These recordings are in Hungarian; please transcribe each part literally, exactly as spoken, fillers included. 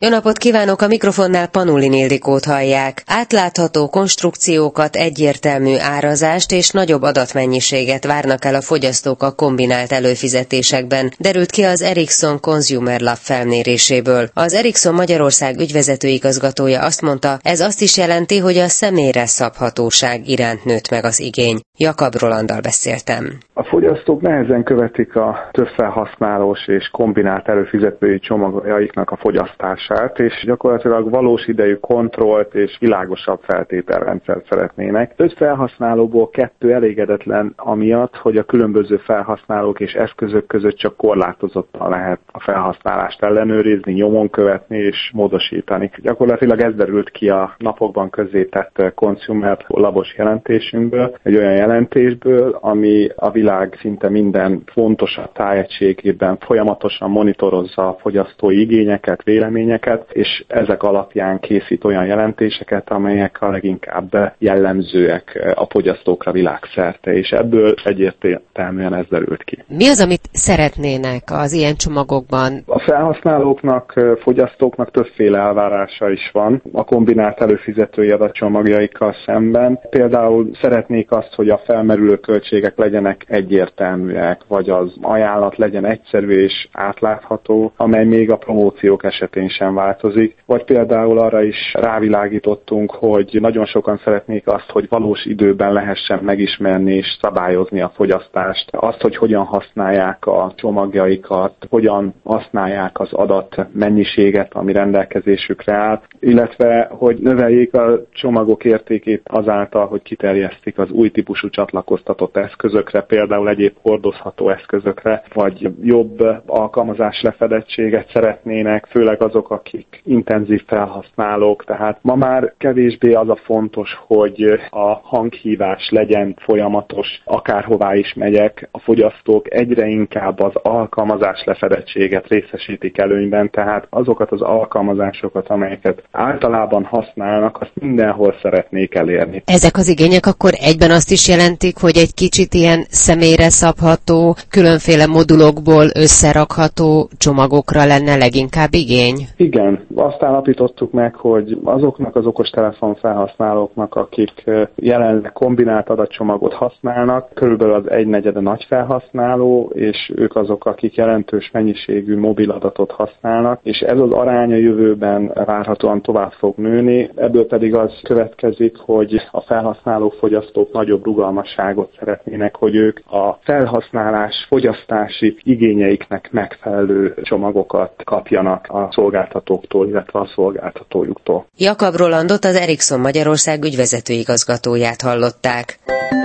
Jó napot kívánok, a mikrofonnál Panulin Ildikót hallják. Átlátható konstrukciókat, egyértelmű árazást és nagyobb adatmennyiséget várnak el a fogyasztók a kombinált előfizetésekben, derült ki az Ericsson Consumer Lab felméréséből. Az Ericsson Magyarország ügyvezető igazgatója azt mondta, ez azt is jelenti, hogy a személyre szabhatóság iránt nőtt meg az igény. Jakab Rolanddal beszéltem. A fogyasztók nehezen követik a többfelhasználós és kombinált előfizetői csomagjaiknak a fogyasztását, és gyakorlatilag valós idejű kontrollt és világosabb feltételrendszert szeretnének. Több felhasználóból kettő elégedetlen amiatt, hogy a különböző felhasználók és eszközök között csak korlátozottan lehet a felhasználást ellenőrizni, nyomon követni és módosítani. Gyakorlatilag ez derült ki a napokban közzétett Consumer Labos jelentésünkből, egy olyan jelentésből, ami a világ szinte minden fontosabb tájegységében folyamatosan monitorozza a fogyasztói igényeket, véleményeket, és ezek alapján készít olyan jelentéseket, amelyek a leginkább jellemzőek a fogyasztókra világszerte, és ebből egyértelműen ez derült ki. Mi az, amit szeretnének az ilyen csomagokban? A felhasználóknak, fogyasztóknak többféle elvárása is van a kombinált előfizetői adatcsomagjaikkal szemben. Például szeretnék azt, hogy a felmerülő költségek legyenek egyértelműek, vagy az ajánlat legyen egyszerű és átlátható, amely még a promóciók esetén sem változik. Vagy például arra is rávilágítottunk, hogy nagyon sokan szeretnék azt, hogy valós időben lehessen megismerni és szabályozni a fogyasztást, azt, hogy hogyan használják a csomagjaikat, hogyan használják az adat mennyiséget, ami rendelkezésükre áll, illetve hogy növeljék a csomagok értékét azáltal, hogy kiterjesztik az új típusú csatlakoztatott eszközökre, például egyéb hordozható eszközökre, vagy jobb alkalmazás lefedettséget szeretnének, főleg azok, akik intenzív felhasználók, tehát ma már kevésbé az a fontos, hogy a hanghívás legyen folyamatos, akárhová is megyek, a fogyasztók egyre inkább az alkalmazás lefedettséget részesítik előnyben, tehát azokat az alkalmazásokat, amelyeket általában használnak, azt mindenhol szeretnék elérni. Ezek az igények akkor egyben azt is jelentik, hogy egy kicsit ilyen személyre szabható, különféle modulokból összerakható csomagokra lenne leginkább igény? Igen, azt állapítottuk meg, hogy azoknak az okostelefon felhasználóknak, akik jelenleg kombinált adatcsomagot használnak, körülbelül az egynegyede nagy felhasználó, és ők azok, akik jelentős mennyiségű mobil adatot használnak, és ez az arány a jövőben várhatóan tovább fog nőni, ebből pedig az következik, hogy a felhasználók, fogyasztók nagyobb rugalmasságot szeretnének, hogy ők a felhasználás, fogyasztási igényeiknek megfelelő csomagokat kapjanak a szolgáltatóktól, illetve a szolgáltatójuktól. Jakab Rolandot, az Ericsson Magyarország ügyvezető igazgatóját hallották.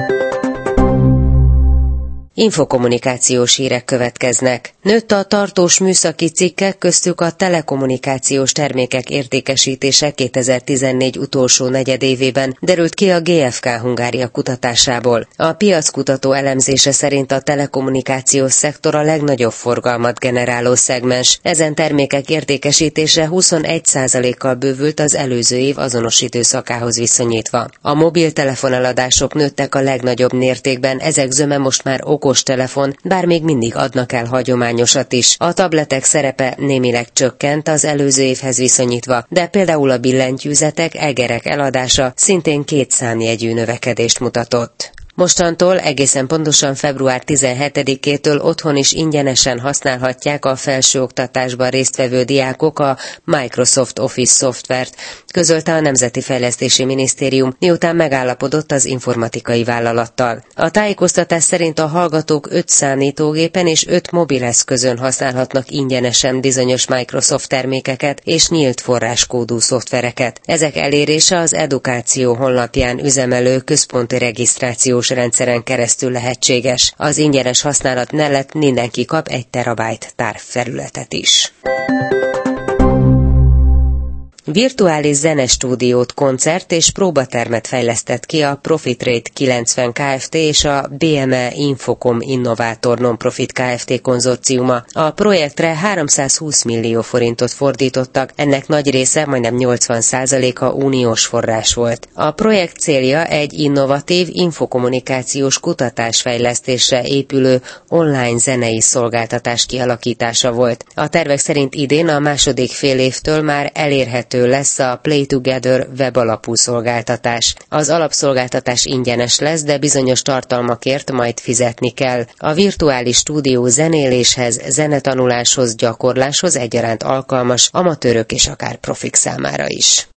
Infokommunikációs hírek következnek. Nőtt a tartós műszaki cikkek, köztük a telekommunikációs termékek értékesítése kétezer-tizennégy utolsó negyedévében, derült ki a gé ef ká Hungária kutatásából. A piackutató elemzése szerint a telekommunikációs szektor a legnagyobb forgalmat generáló szegmens. Ezen termékek értékesítése huszonegy százalékkal bővült az előző év azonos időszakához viszonyítva. A mobiltelefoneladások nőttek a legnagyobb mértékben, ezek zöme most már okos okostelefon, bár még mindig adnak el hagyományosat is. A tabletek szerepe némileg csökkent az előző évhez viszonyítva, de például a billentyűzetek, egerek eladása szintén két számjegyű növekedést mutatott. Mostantól egészen pontosan február tizenhetedikétől otthon is ingyenesen használhatják a felsőoktatásban résztvevő diákok a Microsoft Office szoftvert, közölte a Nemzeti Fejlesztési Minisztérium, miután megállapodott az informatikai vállalattal. A tájékoztatás szerint a hallgatók öt számítógépen és öt mobileszközön használhatnak ingyenesen bizonyos Microsoft termékeket és nyílt forráskódú szoftvereket. Ezek elérése az Edukáció honlapján üzemelő központi regisztrációs rendszeren keresztül lehetséges. Az ingyenes használat mellett mindenki kap egy terabájt tárfelületet is. Virtuális zenestúdiót, koncert és próbatermet fejlesztett ki a Profitrate kilencven Kft. És a bé em e Infocom Innovátor Nonprofit Kft. Konzorciuma. A projektre háromszázhúsz millió forintot fordítottak, ennek nagy része, majdnem nyolcvan százaléka uniós forrás volt. A projekt célja egy innovatív infokommunikációs kutatásfejlesztésre épülő online zenei szolgáltatás kialakítása volt. A tervek szerint idén a második fél évtől már elérhető lesz a Play Together webalapú szolgáltatás. Az alapszolgáltatás ingyenes lesz, de bizonyos tartalmakért majd fizetni kell. A virtuális stúdió zenéléshez, zenetanuláshoz, gyakorláshoz egyaránt alkalmas amatőrök és akár profik számára is.